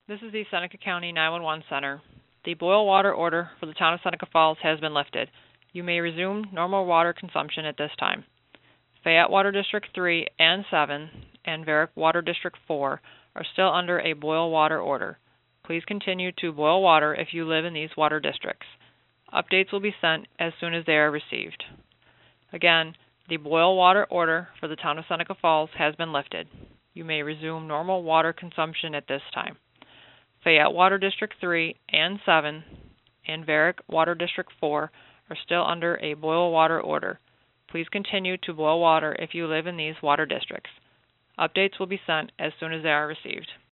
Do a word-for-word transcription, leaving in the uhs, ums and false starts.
This is the Seneca County nine one one Center. The boil water order for the town of Seneca Falls has been lifted. You may resume normal water consumption at this time. Fayette Water District three and seven and Varick Water District four are still under a boil water order. Please continue to boil water if you live in these water districts. Updates will be sent as soon as they are received. Again, the boil water order for the town of Seneca Falls has been lifted. You may resume normal water consumption at this time. Fayette Water District three and seven and Varick Water District four are still under a boil water order. Please continue to boil water if you live in these water districts. Updates will be sent as soon as they are received.